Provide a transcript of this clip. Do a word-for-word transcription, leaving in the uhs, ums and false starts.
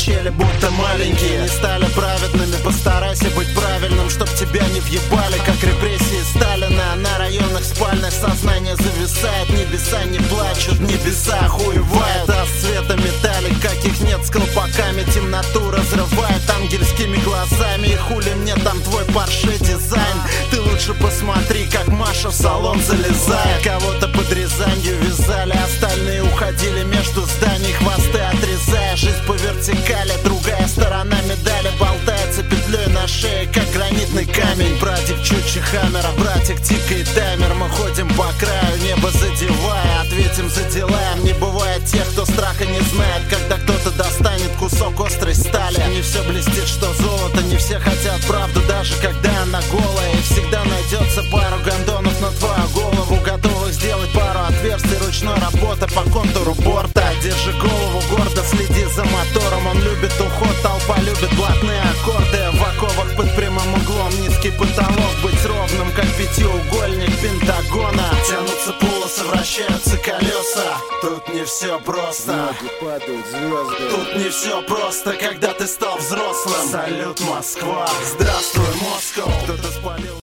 качели, будто маленькие. Не стали праведными, постарайся быть правильным, чтоб тебя не въебали, как репрессии Сталина. На районах спальных сознание зависает, небеса не плачут, небеса охуевают. А с цвета металлик, каких нет, с колпаками темноту разрывает ангельскими глазами. И хули мне там твой Порше дизайн? Ты лучше посмотри, как Маша в салон залезает. Кого-то под Рязанью вязали, остальные уходили между зданий, хвосты отрезая. Жизнь по вертикали, другая сторона медали болтается петлей на шее, как гранитный камень. Братик чуть хаммера, братик тикает таймер. Мы ходим по краю, небо задевая, ответим за дела. Не бывает тех, кто страха не знает, когда кто-то достанет кусок острой стали. Не все блестит, что золото, не все хотят правду, даже когда она голая. И всегда найдется пару гондонов на твою голову, готовых сделать пару отверстий ручной работы по контуру борта. Держи голову гордо, следи за мотором. Он любит уход, толпа любит блатные аккорды. В оковах под прямым углом низкий потолок, быть ровным, как пятиугольник Пентагона. Тянутся полосы, вращаются колеса. Тут не все просто. Тут не все просто, когда ты стал взрослым. Салют, Москва. Здравствуй, Москва. Кто-то спалил